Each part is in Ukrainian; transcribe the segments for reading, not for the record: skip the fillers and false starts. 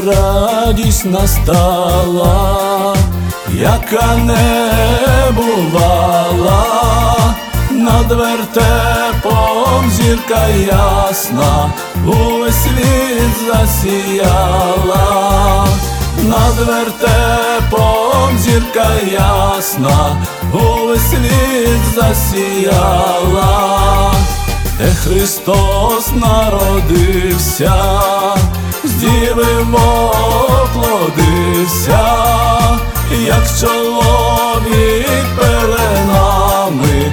радість настала, яка не бувала. Над вертепом зірка ясна увесь світ засіяла. Над вертепом зірка ясна увесь світ засіяла. Де Христос народився, з діви воплотився, як чоловік пеленами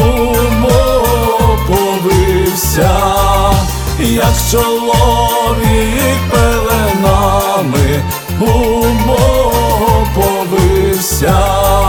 умоповився, як чоловік пеленами умоповився.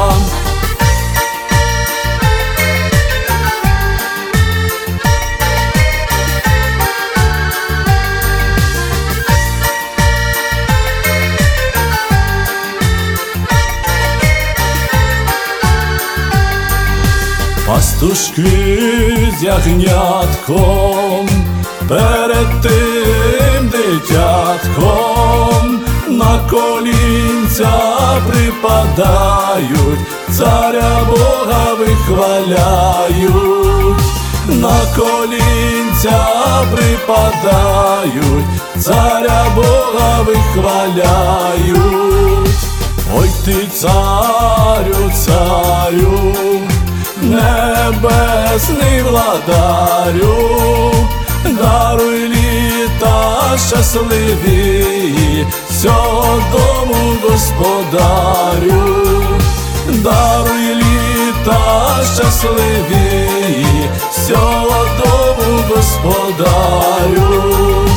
Пастушки з ягнятком перед тим дитятком на колінця припадають, царя Бога вихваляють. На колінця припадають, царя Бога вихваляють. Ой ти, царю, царю, небесний владарю, даруй літа щасливі сього дому господарю. Даруй літа щасливі сього дому господарю.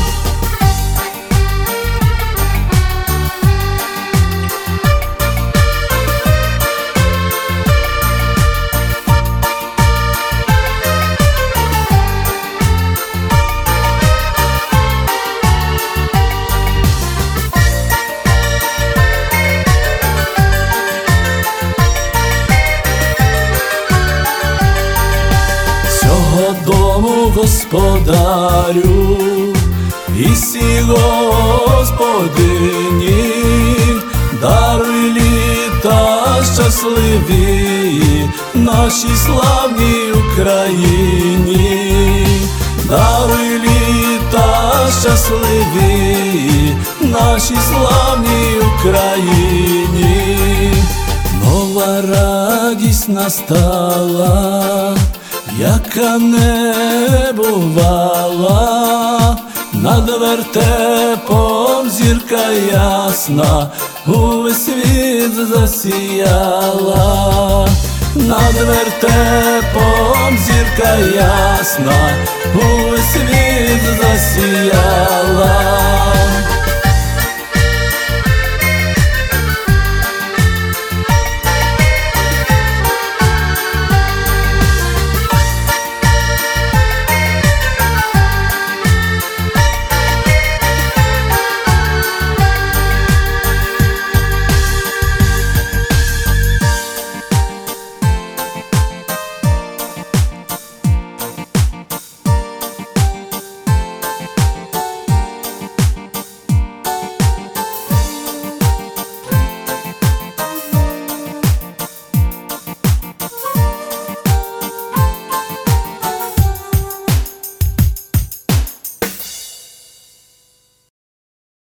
Дому господарю і всі господині, даруй літа щасливі нашій славній Україні. Даруй літа щасливі нашій славній Україні. Нова радість настала, яка не бувала. Над вертепом зірка ясна увесь світ засіяла. Над вертепом зірка ясна увесь світ засіяла.